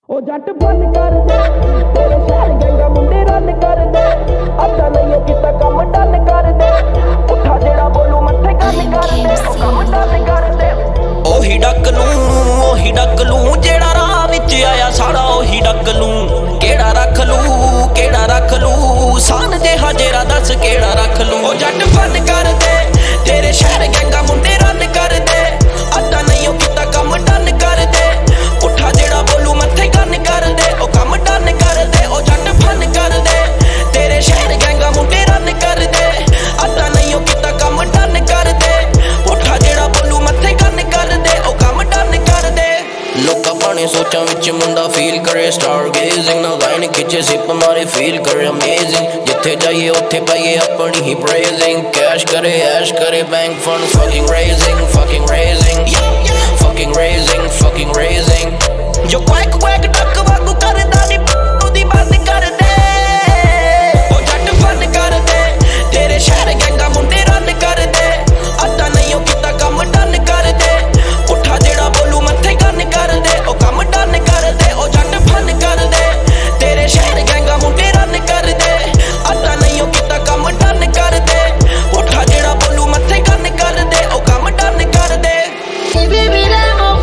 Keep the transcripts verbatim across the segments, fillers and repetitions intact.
ओ जट बंद कर दे तेरे शहर गंगा मुंडे रन कर दे अदा नहीं किता कम डन कर दे उठा जेड़ा बोलू मथे गन कर दे ओ कम डन कर दे ओही डक लूं ओही डक लूं जेड़ा राह विच आया सारा ओही डक लूं केड़ा रख लूं केड़ा रख लूं सान जेहा जेरा दस केड़ा रख लूं ओ जट बंद कर दे तेरे शहर गंगा मुंडे रन कर दे अदा नहीं किता कम डन कर दे उठा जेड़ा बोलू मथे गन कर दे ओ कम डन कर दे ओ जट फन कर दे तेरे शहर गंगा मुंडे रन कर दे अदा नहीं किता कम डन कर दे उठा जेड़ा बोलू मथे गन कर दे ओ कम डन कर दे लोका पाने सोचा विच मुंडा फील करे स्टार गेजिंग ना लाइन खिचे सिप मारे फील करे अमेजिंग जिथे जाइए उथे पाइए अपनी ही प्रेजिंग कैश करे ऐश करे bank fund fucking raging fucking raging fucking raging fucking raging जो क्वैक क्वैक डक वांगू करदा नी ओदी बंद कर दे ओ जट बंद कर दे तेरे शहर गंगा मुंडे रन कर दे अदा नहीं किता कम डन कर दे उठा जेड़ा बोलू मथे गन कर दे ओ कम डन कर दे ओ जट फन कर दे तेरे शहर गंगा मुंडे रन कर दे अदा नहीं किता कम डन कर दे उठा जेड़ा बोलू मथे गन कर दे ओ कम डन कर दे Viviremos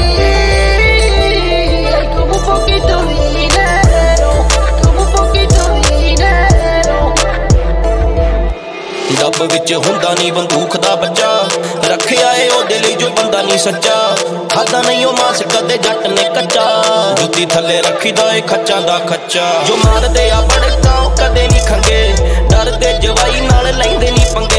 feliz como un poquito dinero, como un poquito dinero. ਡੱਬ ਵਿੱਚ ਹੁੰਦਾ ਨਹੀਂ ਬੰਦੂਕ ਦਾ ਬੱਚਾ ਰੱਖਿਆ ਏ ਉਹਦੇ ਲਈ ਜੋ ਬੰਦਾ ਨਹੀਂ ਸੱਚਾ ਖਾਦਾ ਨਹੀਂ ਉਹ ਮਾਸ ਕਦੇ ਜੱਟ ਨੇ ਕੱਚਾ ਜੁੱਤੀ ਥੱਲੇ ਰੱਖੀਦਾ ਏ ਖੱਚਾਂ ਦਾ ਖੱਚਾ ਜੋ ਮਾਰਦੇ ਆ ਬੜਕਾ ਉਹ ਕਦੇ ਨਹੀਂ ਖੰਗੇ ਡਰਦੇ ਜਵਾਈ ਨਾਲ ਲੈਂਦੇ ਨਹੀਂ ਪੰਗੇ